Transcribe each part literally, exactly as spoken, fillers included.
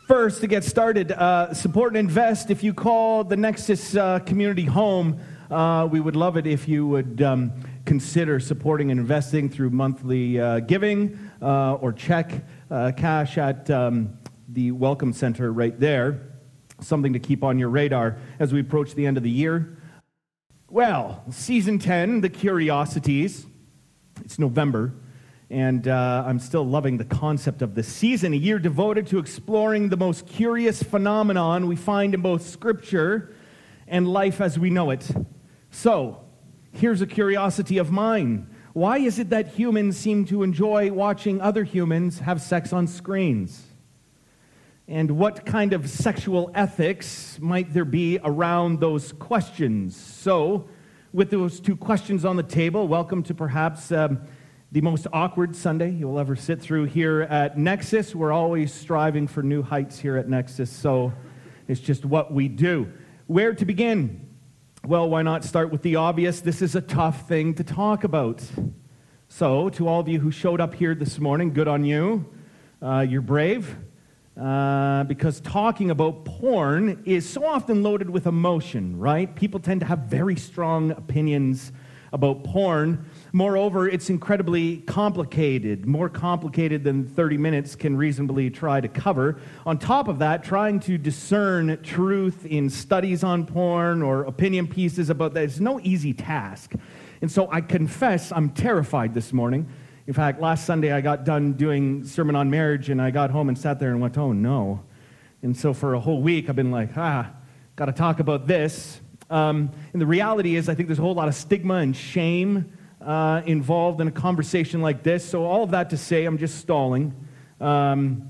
First, to get started, uh, support and invest. If you call the Nexus uh, community home, uh, we would love it if you would um, consider supporting and investing through monthly uh, giving uh, or check uh, cash at um, the Welcome Center right there. Something to keep on your radar as we approach the end of the year. Well, Season ten, The Curiosities. It's November. And uh, I'm still loving the concept of this season, a year devoted to exploring the most curious phenomenon we find in both Scripture and life as we know it. So, here's a curiosity of mine. Why is it that humans seem to enjoy watching other humans have sex on screens? And what kind of sexual ethics might there be around those questions? So, with those two questions on the table, welcome to perhaps Um, the most awkward Sunday you'll ever sit through here at Nexus. We're always striving for new heights here at Nexus, so it's just what we do. Where to begin? Well, why not start with the obvious? This is a tough thing to talk about. So, to all of you who showed up here this morning, good on you. Uh, you're brave, uh, because talking about porn is so often loaded with emotion, right? People tend to have very strong opinions about porn. Moreover, it's incredibly complicated, more complicated than thirty minutes can reasonably try to cover. On top of that, trying to discern truth in studies on porn or opinion pieces about that is no easy task. And so I confess I'm terrified this morning. In fact, last Sunday I got done doing Sermon on Marriage, and I got home and sat there and went, oh no. And so for a whole week I've been like, ah, got to talk about this. Um, and the reality is I think there's a whole lot of stigma and shame Uh, involved in a conversation like this. So all of that to say, I'm just stalling. Um,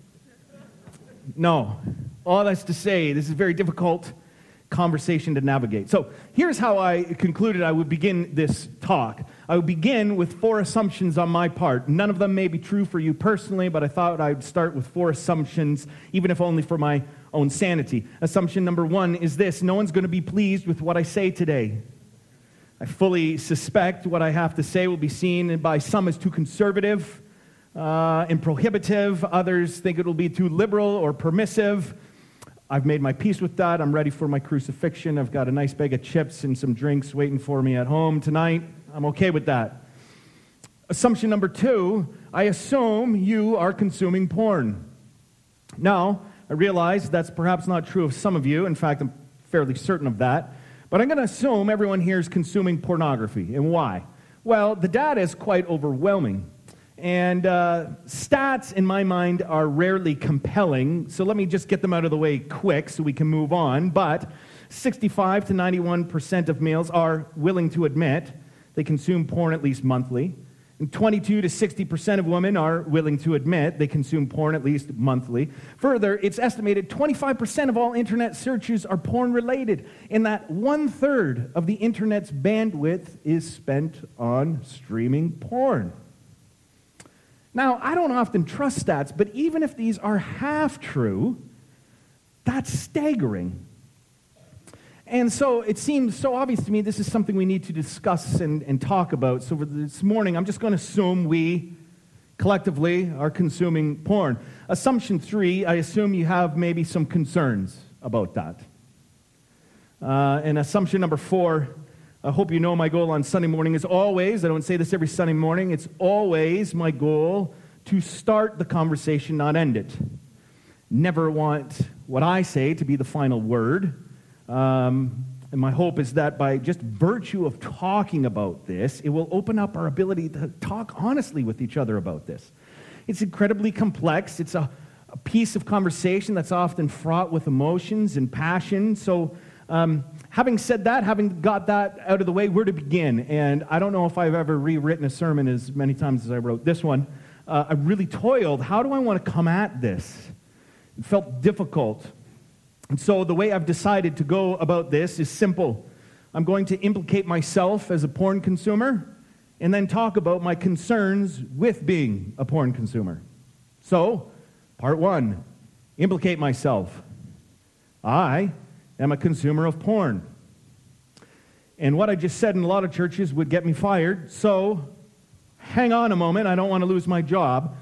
no. All that's to say, this is a very difficult conversation to navigate. So here's how I concluded I would begin this talk. I would begin with four assumptions on my part. None of them may be true for you personally, but I thought I'd start with four assumptions, even if only for my own sanity. Assumption number one is this: no one's going to be pleased with what I say today. I fully suspect what I have to say will be seen by some as too conservative uh, and prohibitive. Others think it will be too liberal or permissive. I've made my peace with that. I'm ready for my crucifixion. I've got a nice bag of chips and some drinks waiting for me at home tonight. I'm okay with that. Assumption number two, I assume you are consuming porn. Now, I realize that's perhaps not true of some of you. In fact, I'm fairly certain of that. But I'm going to assume everyone here is consuming pornography. And why? Well, the data is quite overwhelming. And uh, stats, in my mind, are rarely compelling. So let me just get them out of the way quick so we can move on. But sixty-five to ninety-one percent of males are willing to admit they consume porn at least monthly. And twenty-two to sixty percent of women are willing to admit they consume porn at least monthly. Further, it's estimated twenty-five percent of all internet searches are porn-related, and that one-third of the internet's bandwidth is spent on streaming porn. Now, I don't often trust stats, but even if these are half true, that's staggering. And so it seems so obvious to me this is something we need to discuss and, and talk about. So for this morning, I'm just going to assume we collectively are consuming porn. Assumption three, I assume you have maybe some concerns about that. Uh, and assumption number four, I hope you know my goal on Sunday morning is always, I don't say this every Sunday morning, it's always my goal to start the conversation, not end it. Never want what I say to be the final word. Um, and my hope is that by just virtue of talking about this, it will open up our ability to talk honestly with each other about this. It's incredibly complex. It's a, a piece of conversation that's often fraught with emotions and passion. So um, having said that, having got that out of the way, where to begin? And I don't know if I've ever rewritten a sermon as many times as I wrote this one. Uh, I really toiled. How do I want to come at this? It felt difficult. And so the way I've decided to go about this is simple. I'm going to implicate myself as a porn consumer and then talk about my concerns with being a porn consumer. So, part one, implicate myself. I am a consumer of porn. And what I just said in a lot of churches would get me fired, so hang on a moment, I don't want to lose my job.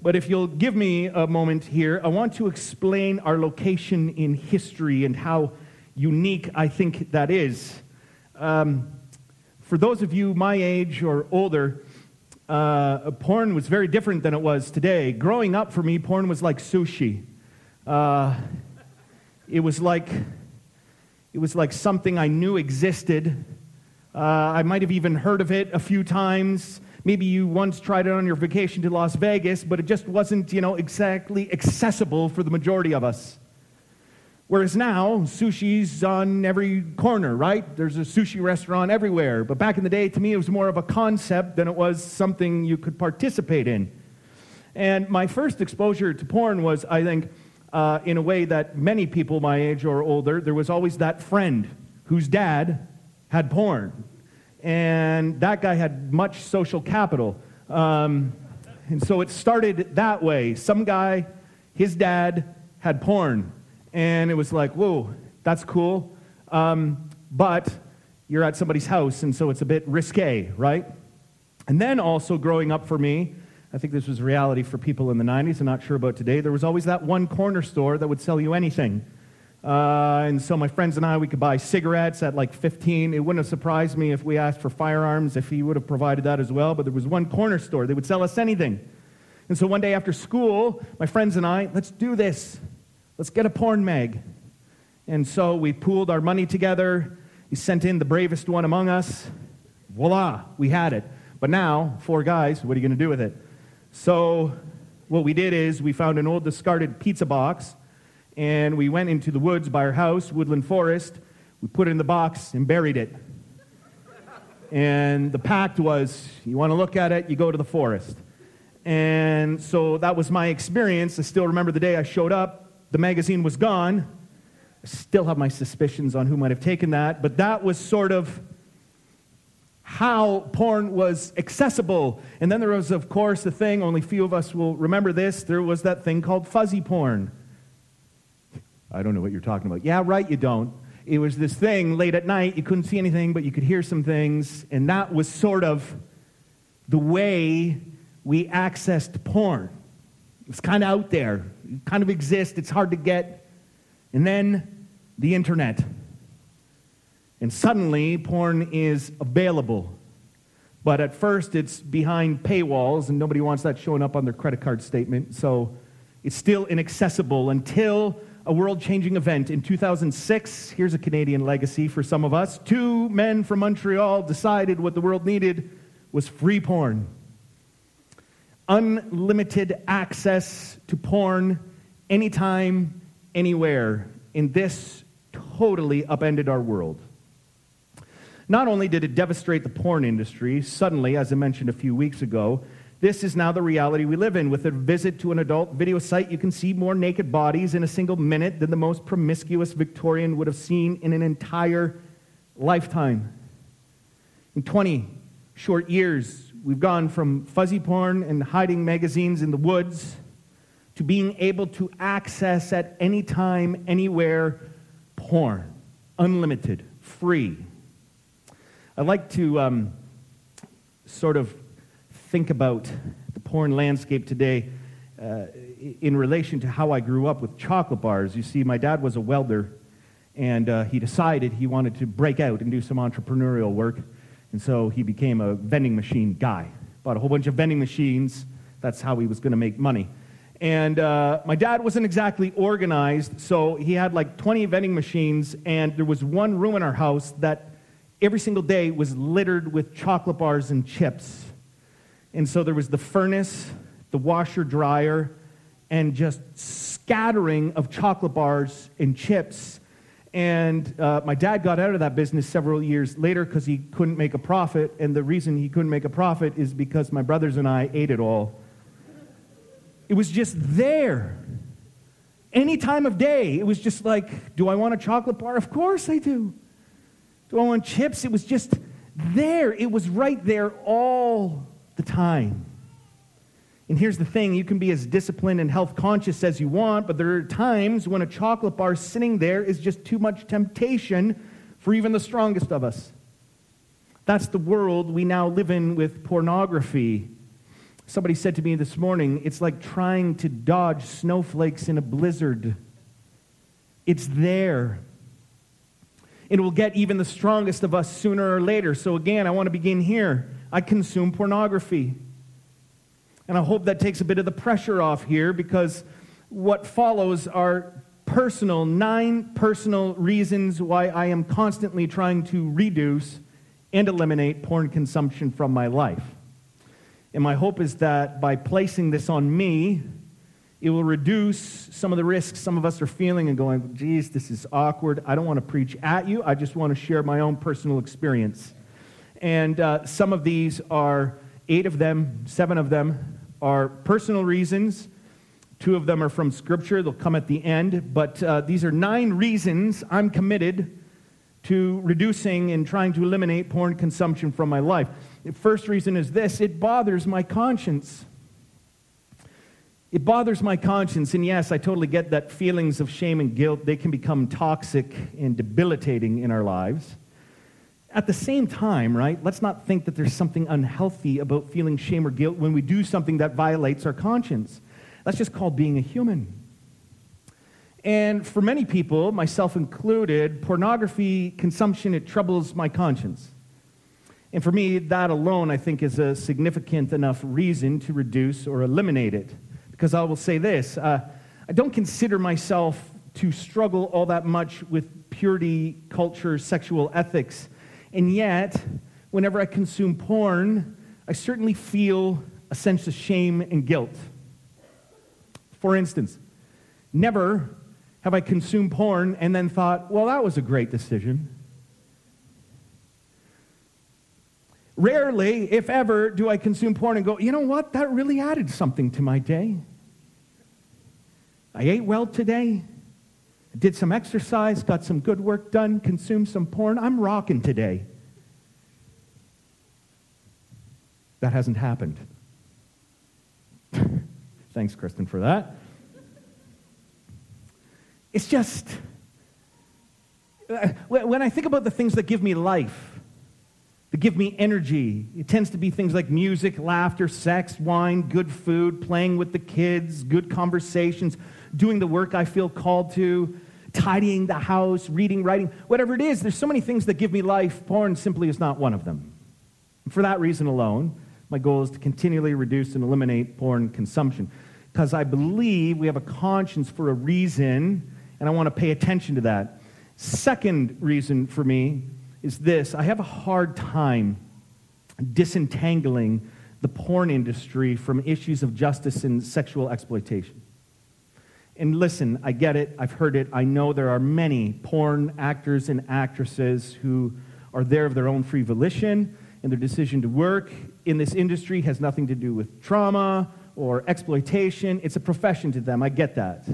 But if you'll give me a moment here, I want to explain our location in history and how unique I think that is. Um, for those of you my age or older, uh, porn was very different than it was today. Growing up for me, porn was like sushi. Uh, it was like it was like something I knew existed. Uh, I might have even heard of it a few times. Maybe you once tried it on your vacation to Las Vegas, but it just wasn't, you know, exactly accessible for the majority of us. Whereas now, sushi's on every corner, right? There's a sushi restaurant everywhere. But back in the day, to me, it was more of a concept than it was something you could participate in. And my first exposure to porn was, I think, uh, in a way that many people my age or older, there was always that friend whose dad had porn. And that guy had much social capital. Um, and so it started that way. Some guy, his dad had porn. And it was like, whoa, that's cool. Um, but you're at somebody's house, and so it's a bit risque, right? And then also growing up for me, I think this was reality for people in the nineties, I'm not sure about today, there was always that one corner store that would sell you anything. Uh, and so my friends and I, we could buy cigarettes at like fifteen. It wouldn't have surprised me if we asked for firearms, if he would have provided that as well. But there was one corner store. They would sell us anything. And so one day after school, my friends and I, let's do this. Let's get a porn mag. And so we pooled our money together. We sent in the bravest one among us. Voila, we had it. But now, four guys, what are you going to do with it? So what we did is we found an old discarded pizza box, and we went into the woods by our house, Woodland Forest. We put it in the box and buried it. And the pact was, you want to look at it, you go to the forest. And so that was my experience. I still remember the day I showed up. The magazine was gone. I still have my suspicions on who might have taken that. But that was sort of how porn was accessible. And then there was, of course, the thing, only few of us will remember this, there was that thing called fuzzy porn. I don't know what you're talking about. Yeah, right, you don't. It was this thing late at night. You couldn't see anything, but you could hear some things. And that was sort of the way we accessed porn. It's kind of out there. It kind of exists. It's hard to get. And then the internet. And suddenly, porn is available. But at first, it's behind paywalls, and nobody wants that showing up on their credit card statement. So it's still inaccessible until a world-changing event. In two thousand six, here's a Canadian legacy for some of us, two men from Montreal decided what the world needed was free porn. Unlimited access to porn anytime, anywhere. And this totally upended our world. Not only did it devastate the porn industry, suddenly, as I mentioned a few weeks ago, this is now the reality we live in. With a visit to an adult video site, you can see more naked bodies in a single minute than the most promiscuous Victorian would have seen in an entire lifetime. In twenty short years, we've gone from fuzzy porn and hiding magazines in the woods to being able to access at any time, anywhere, porn. Unlimited, free. I'd like to um, sort of think about the porn landscape today uh, in relation to how I grew up with chocolate bars. You see, my dad was a welder, and uh, he decided he wanted to break out and do some entrepreneurial work, and so he became a vending machine guy. Bought a whole bunch of vending machines. That's how he was going to make money. And uh, my dad wasn't exactly organized, so he had like twenty vending machines, and there was one room in our house that every single day was littered with chocolate bars and chips. And so there was the furnace, the washer dryer, and just scattering of chocolate bars and chips. And uh, my dad got out of that business several years later because he couldn't make a profit. And the reason he couldn't make a profit is because my brothers and I ate it all. It was just there. Any time of day, it was just like, do I want a chocolate bar? Of course I do. Do I want chips? It was just there. It was right there all the time. And here's the thing, you can be as disciplined and health conscious as you want, but there are times when a chocolate bar sitting there is just too much temptation for even the strongest of us. That's the world we now live in with pornography. Somebody said to me this morning, it's like trying to dodge snowflakes in a blizzard. It's there. It will get even the strongest of us sooner or later. So again, I want to begin here. I consume pornography. And I hope that takes a bit of the pressure off here, because what follows are personal, nine personal reasons why I am constantly trying to reduce and eliminate porn consumption from my life. And my hope is that by placing this on me, it will reduce some of the risks some of us are feeling and going, geez, this is awkward. I don't want to preach at you. I just want to share my own personal experience. And uh, some of these are, eight of them, seven of them, are personal reasons. Two of them are from Scripture. They'll come at the end. But uh, these are nine reasons I'm committed to reducing and trying to eliminate porn consumption from my life. The first reason is this: it bothers my conscience. It bothers my conscience, and yes, I totally get that feelings of shame and guilt, they can become toxic and debilitating in our lives. At the same time, right, let's not think that there's something unhealthy about feeling shame or guilt when we do something that violates our conscience. That's just called being a human. And for many people, myself included, pornography consumption, it troubles my conscience. And for me, that alone, I think, is a significant enough reason to reduce or eliminate it. Because I will say this, uh, I don't consider myself to struggle all that much with purity, culture, sexual ethics. And yet, whenever I consume porn, I certainly feel a sense of shame and guilt. For instance, never have I consumed porn and then thought, well, that was a great decision. Rarely, if ever, do I consume porn and go, you know what, that really added something to my day. I ate well today, did some exercise, got some good work done, consumed some porn. I'm rocking today. That hasn't happened. Thanks, Kristen, for that. It's just, when I think about the things that give me life, that give me energy, it tends to be things like music, laughter, sex, wine, good food, playing with the kids, good conversations, doing the work I feel called to, tidying the house, reading, writing, whatever it is. There's so many things that give me life. Porn simply is not one of them. And for that reason alone, my goal is to continually reduce and eliminate porn consumption, because I believe we have a conscience for a reason, and I want to pay attention to that. Second reason for me is this: I have a hard time disentangling the porn industry from issues of justice and sexual exploitation. And listen, I get it, I've heard it, I know there are many porn actors and actresses who are there of their own free volition, and their decision to work in this industry has nothing to do with trauma or exploitation. It's a profession to them, I get that.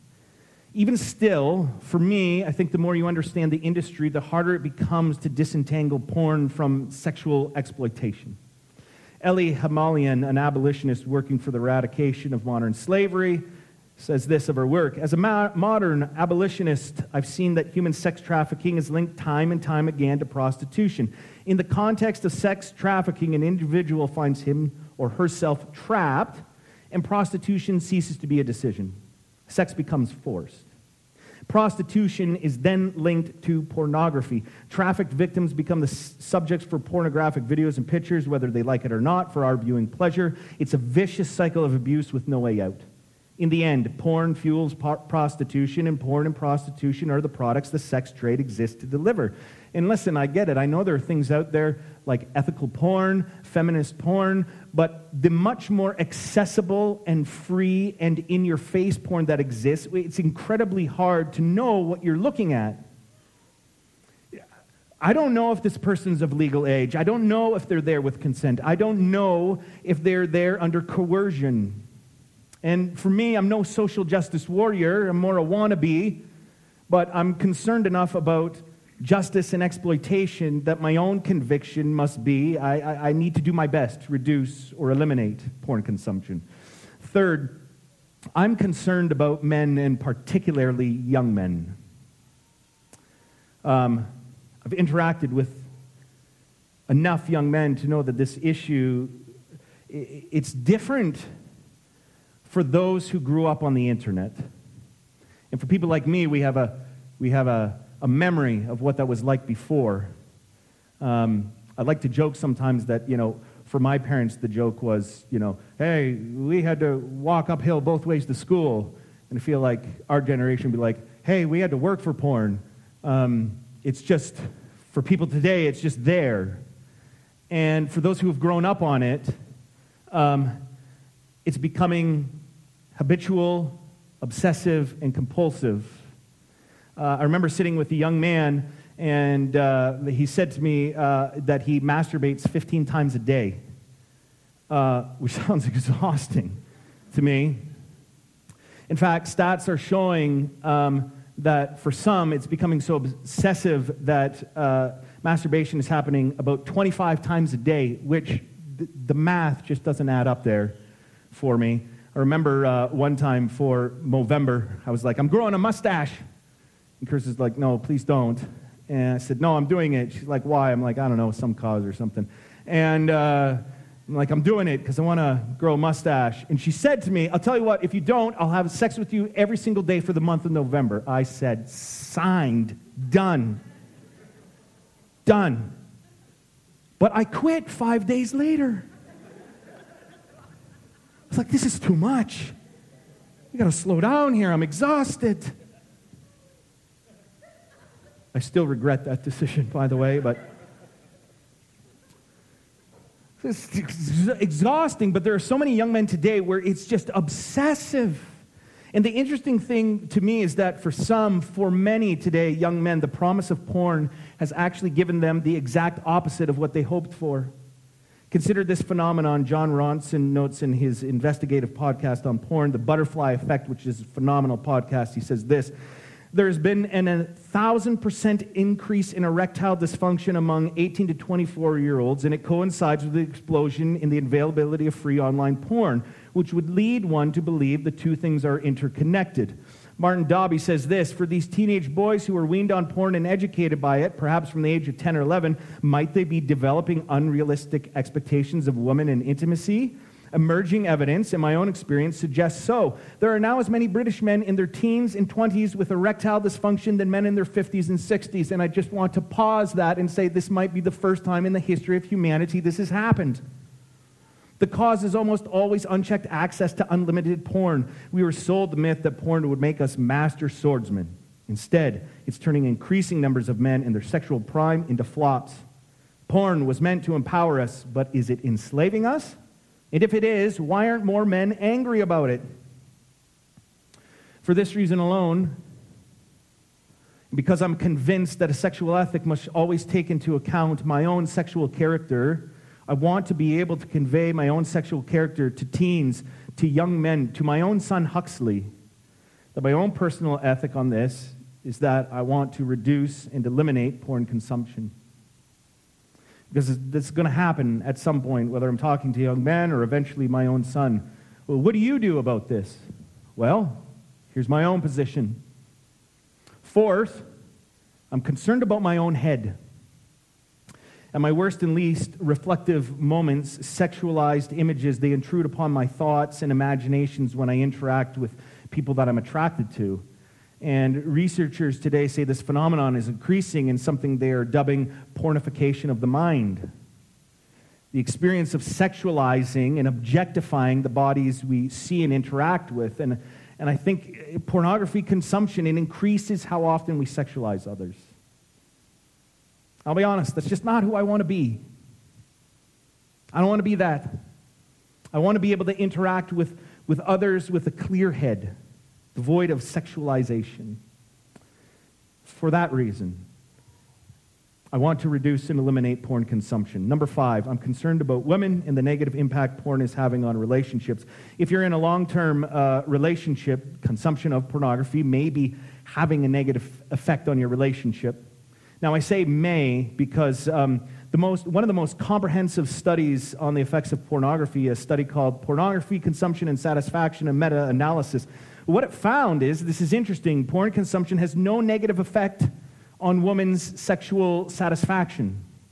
Even still, for me, I think the more you understand the industry, the harder it becomes to disentangle porn from sexual exploitation. Elie Hamalian, an abolitionist working for the eradication of modern slavery, says this of her work: as a ma- modern abolitionist, I've seen that human sex trafficking is linked time and time again to prostitution. In the context of sex trafficking, an individual finds him or herself trapped, and prostitution ceases to be a decision. Sex becomes forced. Prostitution is then linked to pornography. Trafficked victims become the s- subjects for pornographic videos and pictures, whether they like it or not, for our viewing pleasure. It's a vicious cycle of abuse with no way out. In the end, porn fuels po- prostitution, and porn and prostitution are the products the sex trade exists to deliver. And listen, I get it. I know there are things out there like ethical porn, feminist porn, but the much more accessible and free and in-your-face porn that exists, it's incredibly hard to know what you're looking at. I don't know if this person's of legal age. I don't know if they're there with consent. I don't know if they're there under coercion. And for me, I'm no social justice warrior. I'm more a wannabe, but I'm concerned enough about justice and exploitation that my own conviction must be I, I, I need to do my best to reduce or eliminate porn consumption. Third, I'm concerned about men, and particularly young men. Um, I've interacted with enough young men to know that this issue it's different for those who grew up on the internet. And for people like me, we have a we have a, a memory of what that was like before. Um, I like to joke sometimes that, you know, for my parents, the joke was, you know, hey, we had to walk uphill both ways to school. And I feel like our generation would be like, hey, we had to work for porn. Um, it's just, for people today, it's just there. And for those who have grown up on it, um, it's becoming habitual, obsessive, and compulsive. Uh, I remember sitting with a young man, and uh, he said to me uh, that he masturbates fifteen times a day, uh, which sounds exhausting to me. In fact, stats are showing um, that for some, it's becoming so obsessive that uh, masturbation is happening about twenty-five times a day, which th- the math just doesn't add up there for me. I remember uh, one time for Movember, I was like, I'm growing a mustache. And Kirsten's like, no, please don't. And I said, no, I'm doing it. She's like, why? I'm like, I don't know, some cause or something. And uh, I'm like, I'm doing it because I want to grow a mustache. And she said to me, I'll tell you what, if you don't, I'll have sex with you every single day for the month of November. I said, signed, done. Done. But I quit five days later. I was like, this is too much. We got to slow down here. I'm exhausted. I still regret that decision, by the way, but it's exhausting. But there are so many young men today where it's just obsessive. And the interesting thing to me is that for some, for many today, young men, the promise of porn has actually given them the exact opposite of what they hoped for. Consider this phenomenon. John Ronson notes in his investigative podcast on porn, The Butterfly Effect, which is a phenomenal podcast. He says this: there's been an a thousand percent increase in erectile dysfunction among eighteen to twenty-four-year-olds, and it coincides with the explosion in the availability of free online porn, which would lead one to believe the two things are interconnected. Martin Dobby says this: for these teenage boys who are weaned on porn and educated by it, perhaps from the age of ten or eleven, might they be developing unrealistic expectations of women and intimacy? Emerging evidence, in my own experience, suggests so. There are now as many British men in their teens and twenties with erectile dysfunction than men in their fifties and sixties. And I just want to pause that and say this might be the first time in the history of humanity this has happened. The cause is almost always unchecked access to unlimited porn. We were sold the myth that porn would make us master swordsmen. Instead, it's turning increasing numbers of men in their sexual prime into flops. Porn was meant to empower us, but is it enslaving us? And if it is, why aren't more men angry about it? For this reason alone, because I'm convinced that a sexual ethic must always take into account my own sexual character, I want to be able to convey my own sexual character to teens, to young men, to my own son Huxley. That my own personal ethic on this is that I want to reduce and eliminate porn consumption. Because this is going to happen at some point, whether I'm talking to young men or eventually my own son. Well, what do you do about this? Well, here's my own position. Fourth, I'm concerned about my own head. At my worst and least reflective moments, sexualized images, they intrude upon my thoughts and imaginations when I interact with people that I'm attracted to. And researchers today say this phenomenon is increasing in something they are dubbing pornification of the mind. The experience of sexualizing and objectifying the bodies we see and interact with. And, and I think pornography consumption, it increases how often we sexualize others. I'll be honest, that's just not who I want to be. I don't want to be that. I want to be able to interact with, with others with a clear head, devoid of sexualization. For that reason, I want to reduce and eliminate porn consumption. Number five, I'm concerned about women and the negative impact porn is having on relationships. If you're in a long-term uh, relationship, consumption of pornography may be having a negative effect on your relationship. Now, I say may because um, the most, one of the most comprehensive studies on the effects of pornography, a study called Pornography, Consumption, and Satisfaction, a meta-analysis. What it found is, this is interesting, porn consumption has no negative effect on women's sexual satisfaction.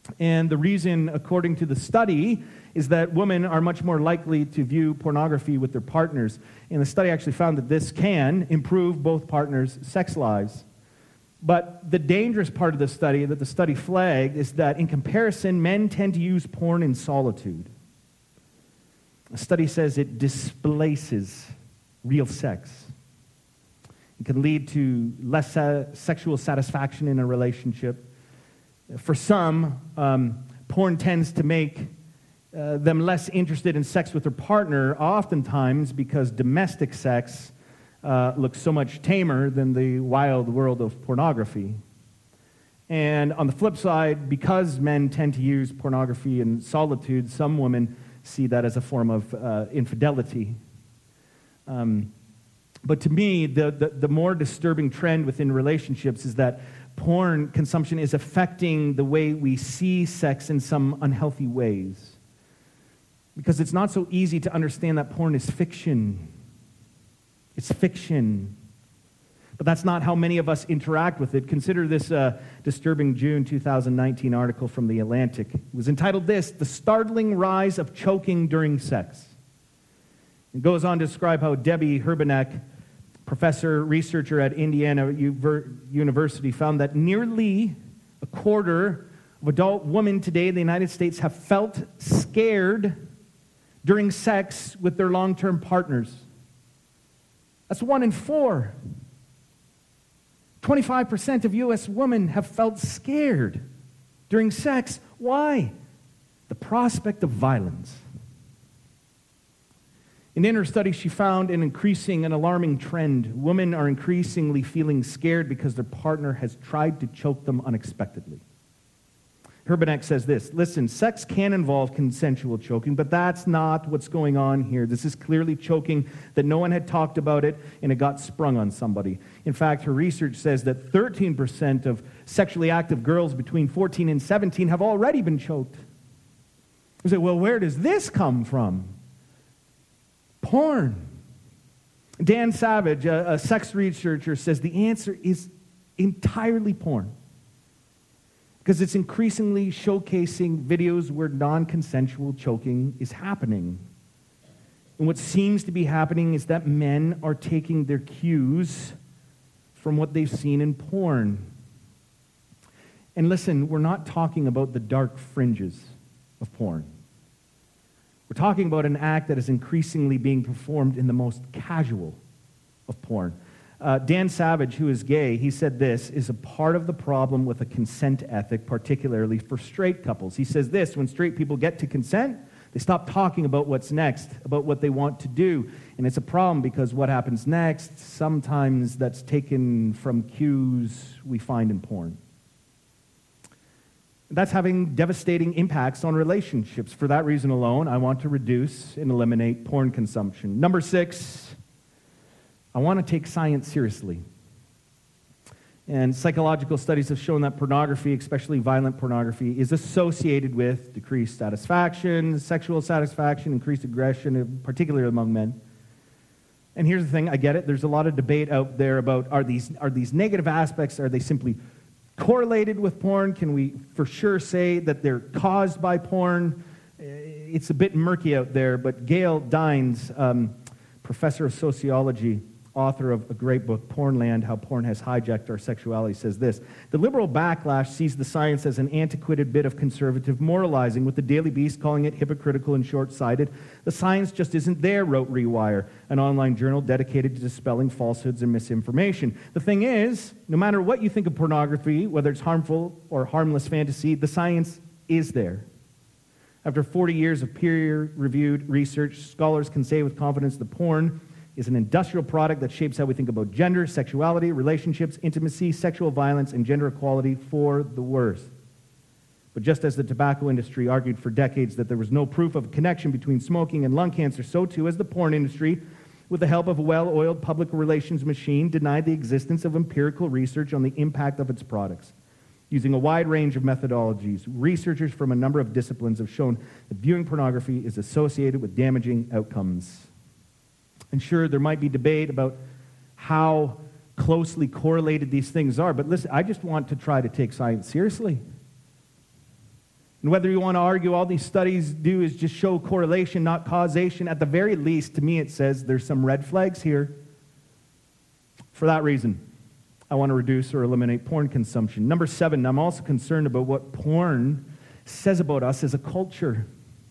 And the reason, according to the study, is that women are much more likely to view pornography with their partners. And the study actually found that this can improve both partners' sex lives. But the dangerous part of the study that the study flagged is that in comparison, men tend to use porn in solitude. A study says it displaces real sex. It can lead to less uh, sexual satisfaction in a relationship. For some, um, porn tends to make uh, them less interested in sex with their partner, oftentimes because domestic sex uh, looks so much tamer than the wild world of pornography. And on the flip side, because men tend to use pornography in solitude, some women see that as a form of uh, infidelity. Um, but to me, the, the, the more disturbing trend within relationships is that porn consumption is affecting the way we see sex in some unhealthy ways. Because it's not so easy to understand that porn is fiction. It's fiction. But that's not how many of us interact with it. Consider this uh, disturbing June two thousand nineteen article from The Atlantic. It was entitled this, "The Startling Rise of Choking During Sex." It goes on to describe how Debbie Herbenek, professor, researcher at Indiana University, found that nearly a quarter of adult women today in the United States have felt scared during sex with their long-term partners. That's one in four. twenty-five percent of U S women have felt scared during sex. Why? The prospect of violence. And in her study, she found an increasing and alarming trend. Women are increasingly feeling scared because their partner has tried to choke them unexpectedly. Herbenek says this, listen, sex can involve consensual choking, but that's not what's going on here. This is clearly choking that no one had talked about it, and it got sprung on somebody. In fact, her research says that thirteen percent of sexually active girls between fourteen and seventeen have already been choked. You say, well, where does this come from? Porn. Dan Savage, a, a sex researcher, says the answer is entirely porn. Because it's increasingly showcasing videos where non-consensual choking is happening. And what seems to be happening is that men are taking their cues from what they've seen in porn. And listen, we're not talking about the dark fringes of porn. We're talking about an act that is increasingly being performed in the most casual of porn. Uh, Dan Savage, who is gay, he said this is a part of the problem with a consent ethic, particularly for straight couples. He says this, when straight people get to consent, they stop talking about what's next, about what they want to do. And it's a problem because what happens next, sometimes that's taken from cues we find in porn. That's having devastating impacts on relationships. For that reason alone, I want to reduce and eliminate porn consumption. Number six, I want to take science seriously. And psychological studies have shown that pornography, especially violent pornography, is associated with decreased satisfaction, sexual satisfaction, increased aggression, particularly among men. And here's the thing, I get it. There's a lot of debate out there about are these, are these negative aspects, are they simply correlated with porn? Can we for sure say that they're caused by porn? It's a bit murky out there, but Gail Dines, um, professor of sociology, author of a great book, Pornland, How Porn Has Hijacked Our Sexuality, says this, the liberal backlash sees the science as an antiquated bit of conservative moralizing, with the Daily Beast calling it hypocritical and short-sighted. The science just isn't there, wrote Rewire, an online journal dedicated to dispelling falsehoods and misinformation. The thing is, no matter what you think of pornography, whether it's harmful or harmless fantasy, the science is there. After forty years of peer-reviewed research, scholars can say with confidence that porn is an industrial product that shapes how we think about gender, sexuality, relationships, intimacy, sexual violence, and gender equality for the worse. But just as the tobacco industry argued for decades that there was no proof of a connection between smoking and lung cancer, so too has the porn industry, with the help of a well-oiled public relations machine, denied the existence of empirical research on the impact of its products. Using a wide range of methodologies, researchers from a number of disciplines have shown that viewing pornography is associated with damaging outcomes. And sure, there might be debate about how closely correlated these things are, but listen, I just want to try to take science seriously. And whether you want to argue all these studies do is just show correlation, not causation, at the very least, to me it says there's some red flags here. For that reason, I want to reduce or eliminate porn consumption. Number seven, I'm also concerned about what porn says about us as a culture.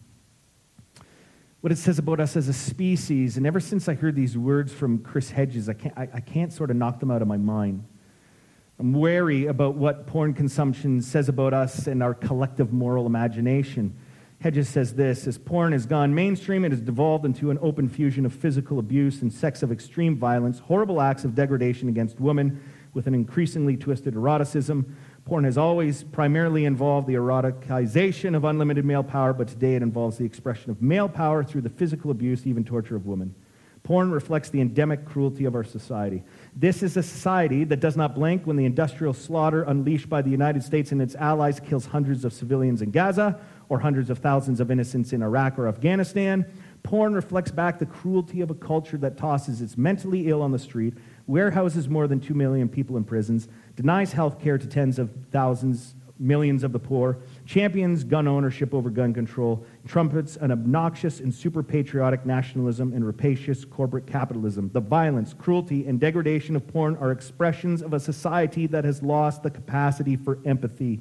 What it says about us as a species. And ever since I heard these words from Chris Hedges, I can't, I, I can't sort of knock them out of my mind. I'm wary about what porn consumption says about us and our collective moral imagination. Hedges says this: as porn has gone mainstream, it has devolved into an open fusion of physical abuse and sex of extreme violence, horrible acts of degradation against women with an increasingly twisted eroticism. Porn has always primarily involved the eroticization of unlimited male power, but today it involves the expression of male power through the physical abuse, even torture of women. Porn reflects the endemic cruelty of our society. This is a society that does not blink when the industrial slaughter unleashed by the United States and its allies kills hundreds of civilians in Gaza or hundreds of thousands of innocents in Iraq or Afghanistan. Porn reflects back the cruelty of a culture that tosses its mentally ill on the street, warehouses more than two million people in prisons, denies health care to tens of thousands, millions of the poor, champions gun ownership over gun control, trumpets an obnoxious and super-patriotic nationalism and rapacious corporate capitalism. The violence, cruelty, and degradation of porn are expressions of a society that has lost the capacity for empathy.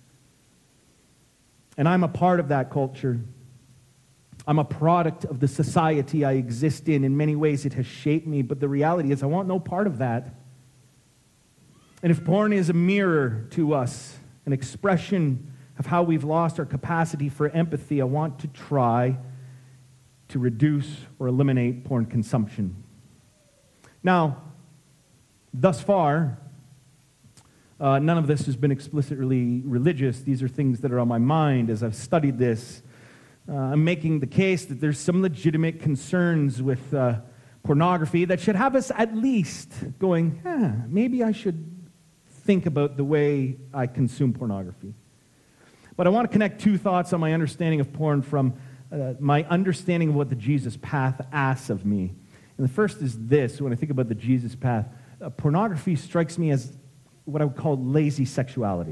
And I'm a part of that culture. I'm a product of the society I exist in. In many ways, it has shaped me, but the reality is I want no part of that. And if porn is a mirror to us, an expression of how we've lost our capacity for empathy, I want to try to reduce or eliminate porn consumption. Now, thus far, uh, none of this has been explicitly religious. These are things that are on my mind as I've studied this. Uh, I'm making the case that there's some legitimate concerns with uh, pornography that should have us at least going, eh, maybe I should think about the way I consume pornography. But I want to connect two thoughts on my understanding of porn from uh, my understanding of what the Jesus path asks of me. And the first is this: when I think about the Jesus path, uh, pornography strikes me as what I would call lazy sexuality.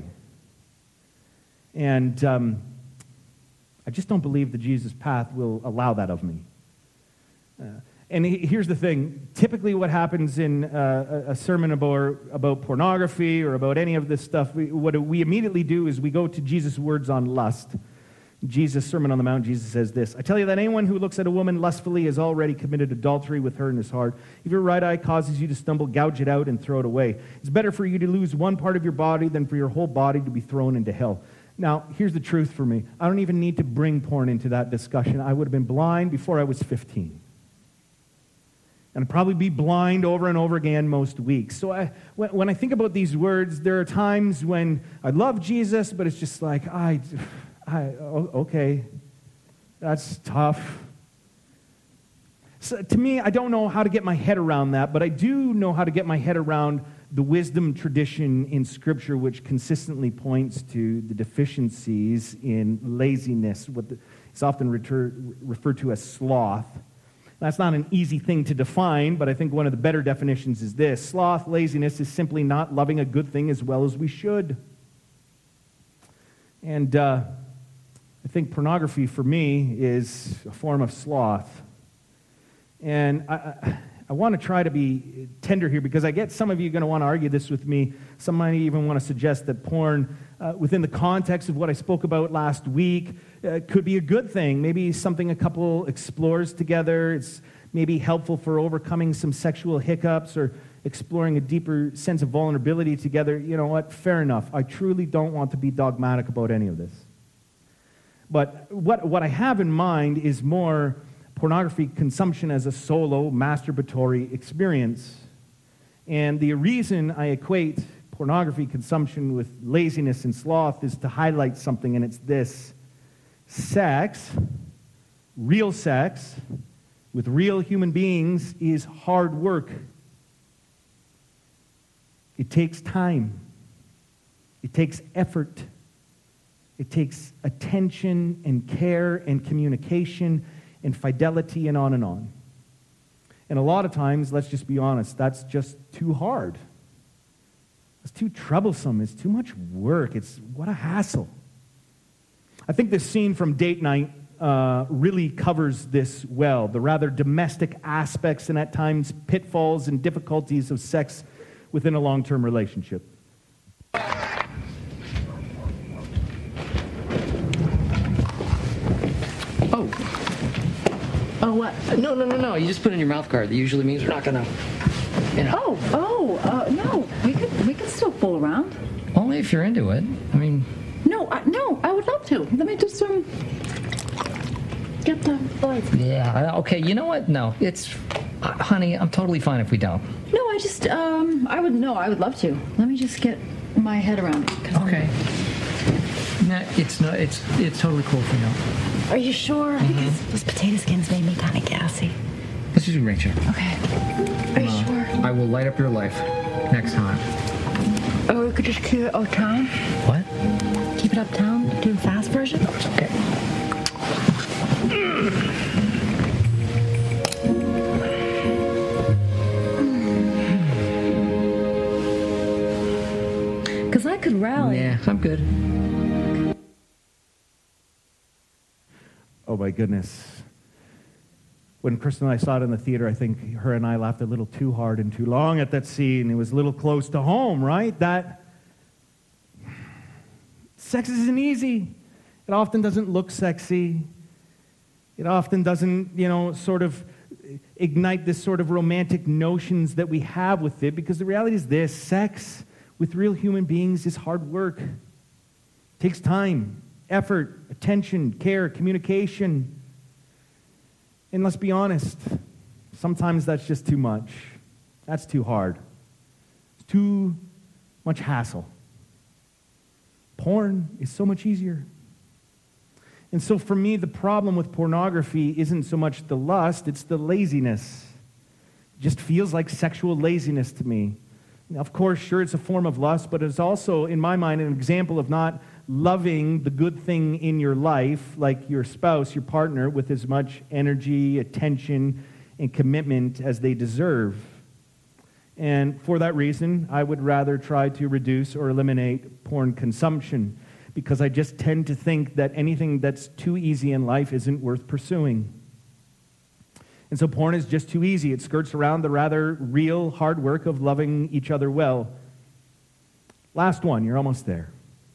And um, I just don't believe the Jesus path will allow that of me. Uh, And here's the thing. Typically what happens in uh, a sermon about, about pornography or about any of this stuff, we, what we immediately do is we go to Jesus' words on lust. Jesus' Sermon on the Mount, Jesus says this: I tell you that anyone who looks at a woman lustfully has already committed adultery with her in his heart. If your right eye causes you to stumble, gouge it out and throw it away. It's better for you to lose one part of your body than for your whole body to be thrown into hell. Now, here's the truth for me. I don't even need to bring porn into that discussion. I would have been blind before I was fifteen. And I'd probably be blind over and over again most weeks. So I, when, when I think about these words, there are times when I love Jesus, but it's just like, I, I okay, that's tough. So to me, I don't know how to get my head around that, but I do know how to get my head around the wisdom tradition in Scripture, which consistently points to the deficiencies in laziness, what the, it's often refer, referred to as sloth. That's not an easy thing to define, but I think one of the better definitions is this: sloth, laziness, is simply not loving a good thing as well as we should. And uh, I think pornography for me is a form of sloth. And I, I, I want to try to be tender here, because I get some of you going to want to argue this with me. Some might even want to suggest that porn, uh, within the context of what I spoke about last week, uh, could be a good thing. Maybe something a couple explores together. It's maybe helpful for overcoming some sexual hiccups or exploring a deeper sense of vulnerability together. You know what? Fair enough. I truly don't want to be dogmatic about any of this. But what, what I have in mind is more pornography consumption as a solo masturbatory experience. And the reason I equate pornography consumption with laziness and sloth is to highlight something, and it's this: sex, real sex, with real human beings is hard work. It takes time. It takes effort. It takes attention and care and communication and fidelity and on and on. And a lot of times, let's just be honest, that's just too hard. It's too troublesome. It's too much work. It's what a hassle. I think this scene from Date Night uh, really covers this well, the rather domestic aspects and at times pitfalls and difficulties of sex within a long-term relationship. Oh. Oh, what? No, no, no, no. You just put in your mouth guard. That usually means we're not gonna, you know. Oh, oh, uh, no. We could, we could still fool around. Only if you're into it. I mean. No, I, no, I would love to. Let me just, um, get the lights. Yeah, okay, you know what? No, it's, uh, honey, I'm totally fine if we don't. No, I just, um, I would, no, I would love to. Let me just get my head around it. 'Cause Okay. No, it's not, it's, it's totally cool if we don't. Are you sure? Mm-hmm. Because those potato skins made me kind of gassy. Let's just do rain check. Okay. Are you Uh, sure? I will light up your life next time. Or we could just keep it uptown? What? Keep it uptown? Do the fast version? It's okay. Because I could rally. Yeah, I'm good. Oh my goodness. When Kristen and I saw it in the theater, I think her and I laughed a little too hard and too long at that scene. It was a little close to home, right? That sex isn't easy. It often doesn't look sexy. It often doesn't, you know, sort of ignite this sort of romantic notions that we have with it, because the reality is this: sex with real human beings is hard work. It takes time, effort, attention, care, communication. And let's be honest, sometimes that's just too much. That's too hard. It's too much hassle. Porn is so much easier. And so for me, the problem with pornography isn't so much the lust, it's the laziness. It just feels like sexual laziness to me. Now, of course, sure, it's a form of lust, but it's also, in my mind, an example of not loving the good thing in your life, like your spouse, your partner, with as much energy, attention, and commitment as they deserve. And for that reason, I would rather try to reduce or eliminate porn consumption, because I just tend to think that anything that's too easy in life isn't worth pursuing. And so porn is just too easy. It skirts around the rather real hard work of loving each other well. Last one, you're almost there.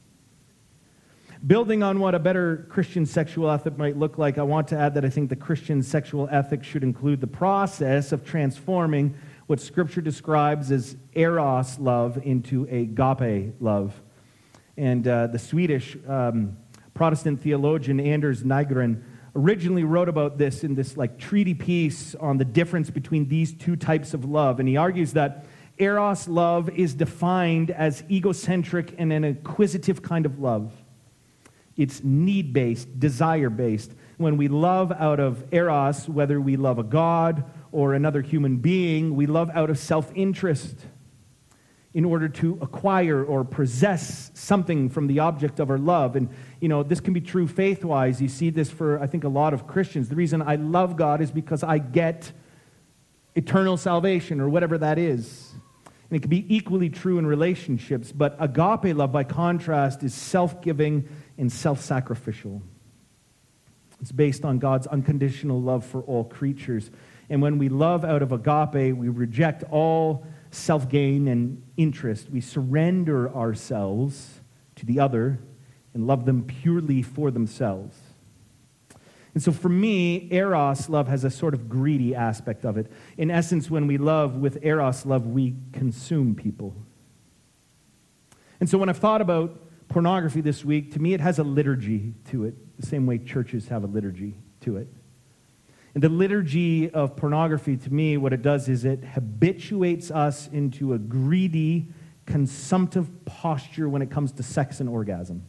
Building on what a better Christian sexual ethic might look like, I want to add that I think the Christian sexual ethic should include the process of transforming what Scripture describes as eros love into agape love. And uh, the Swedish um, Protestant theologian Anders Nygren originally wrote about this in this like treaty piece on the difference between these two types of love. And he argues that eros love is defined as egocentric and an acquisitive kind of love. It's need-based, desire-based. When we love out of eros, whether we love a god or another human being, we love out of self-interest in order to acquire or possess something from the object of our love. And, you know, this can be true faith-wise. You see this for, I think, a lot of Christians. The reason I love God is because I get eternal salvation, or whatever that is. And it can be equally true in relationships. But agape love, by contrast, is self-giving and self-sacrificial. It's based on God's unconditional love for all creatures. And when we love out of agape, we reject all self-gain and interest. We surrender ourselves to the other and love them purely for themselves. And so for me, eros love has a sort of greedy aspect of it. In essence, when we love with eros love, we consume people. And so when I've thought about pornography this week, to me it has a liturgy to it, the same way churches have a liturgy to it. And the liturgy of pornography, to me, what it does is it habituates us into a greedy, consumptive posture when it comes to sex and orgasm.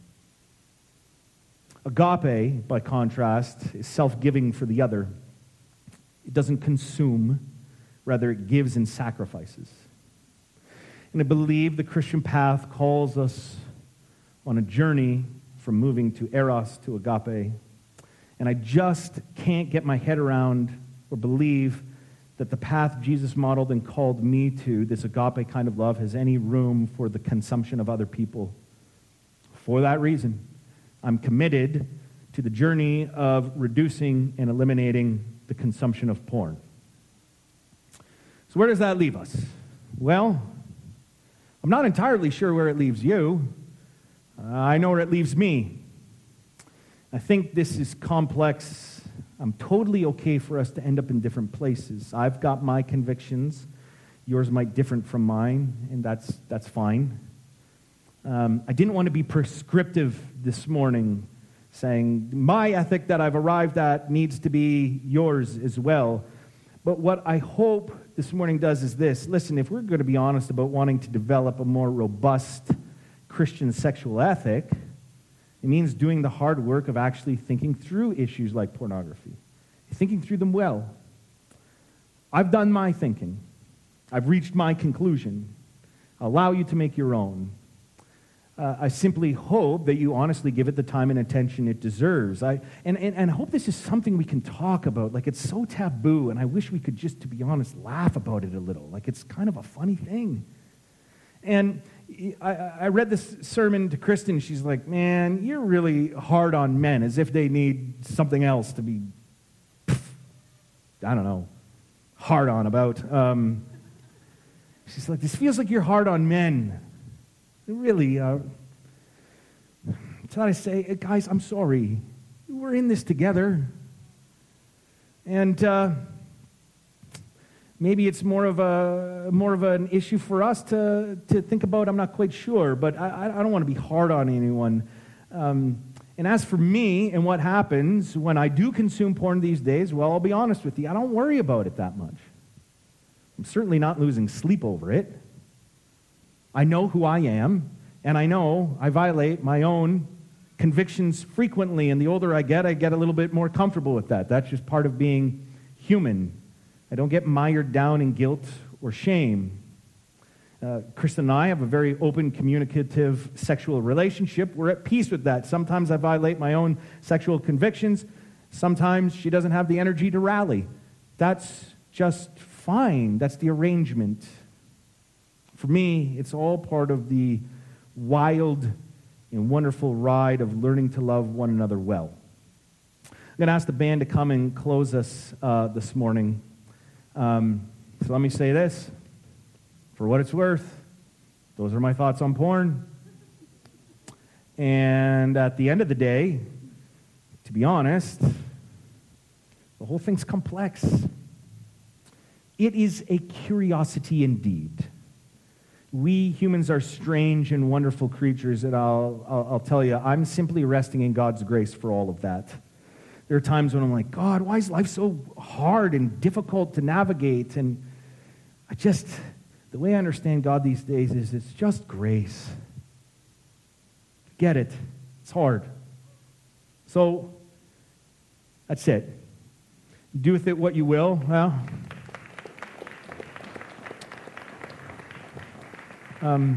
Agape, by contrast, is self-giving for the other. It doesn't consume, rather it gives and sacrifices. And I believe the Christian path calls us on a journey from moving to eros to agape. And I just can't get my head around or believe that the path Jesus modeled and called me to, this agape kind of love, has any room for the consumption of other people. For that reason, I'm committed to the journey of reducing and eliminating the consumption of porn. So where does that leave us? Well, I'm not entirely sure where it leaves you. Uh, I know where it leaves me. I think this is complex. I'm totally okay for us to end up in different places. I've got my convictions. Yours might differ from mine, and that's that's fine. Um, I didn't want to be prescriptive this morning, saying my ethic that I've arrived at needs to be yours as well. But what I hope this morning does is this. Listen, if we're going to be honest about wanting to develop a more robust Christian sexual ethic, it means doing the hard work of actually thinking through issues like pornography, thinking through them well. I've done my thinking. I've reached my conclusion. I'll allow you to make your own. Uh, I simply hope that you honestly give it the time and attention it deserves. I and, and, and I hope this is something we can talk about. Like, it's so taboo, and I wish we could just, to be honest, laugh about it a little. Like, it's kind of a funny thing. And I, I read this sermon to Kristen. She's like, man, you're really hard on men, as if they need something else to be, I don't know, hard on about. Um, she's like, this feels like you're hard on men. Really, uh, so I say, guys, I'm sorry. We're in this together. And uh, maybe it's more of a more of an issue for us to, to think about. I'm not quite sure, but I, I don't want to be hard on anyone. Um, and as for me and what happens when I do consume porn these days, well, I'll be honest with you, I don't worry about it that much. I'm certainly not losing sleep over it. I know who I am, and I know I violate my own convictions frequently, and the older I get, I get a little bit more comfortable with that. That's just part of being human. I don't get mired down in guilt or shame. Uh, Kristen and I have a very open, communicative sexual relationship. We're at peace with that. Sometimes I violate my own sexual convictions. Sometimes she doesn't have the energy to rally. That's just fine. That's the arrangement. For me, it's all part of the wild and wonderful ride of learning to love one another well. I'm going to ask the band to come and close us uh, this morning. Um, so let me say this. For what it's worth, those are my thoughts on porn. And at the end of the day, to be honest, the whole thing's complex. It is a curiosity indeed. We humans are strange and wonderful creatures, and I'll, I'll, I'll tell you, I'm simply resting in God's grace for all of that. There are times when I'm like, God, why is life so hard and difficult to navigate? And I just, the way I understand God these days is it's just grace. Get it? It's hard. So, that's it. Do with it what you will. Well, Um,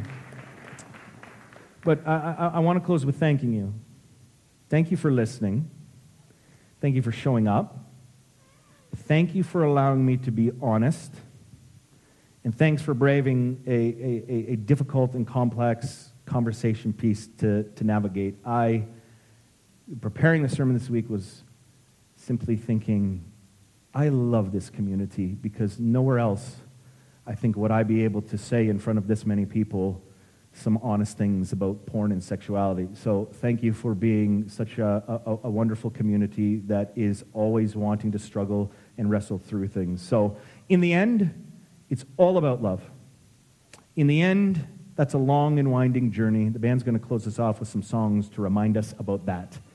but I, I, I want to close with thanking you. Thank you for listening. Thank you for showing up. Thank you for allowing me to be honest. And thanks for braving a, a, a difficult and complex conversation piece to, to navigate. I, preparing the sermon this week, was simply thinking, I love this community because nowhere else I think would I be able to say in front of this many people some honest things about porn and sexuality. So thank you for being such a, a, a wonderful community that is always wanting to struggle and wrestle through things. So in the end, it's all about love. In the end, that's a long and winding journey. The band's going to close us off with some songs to remind us about that.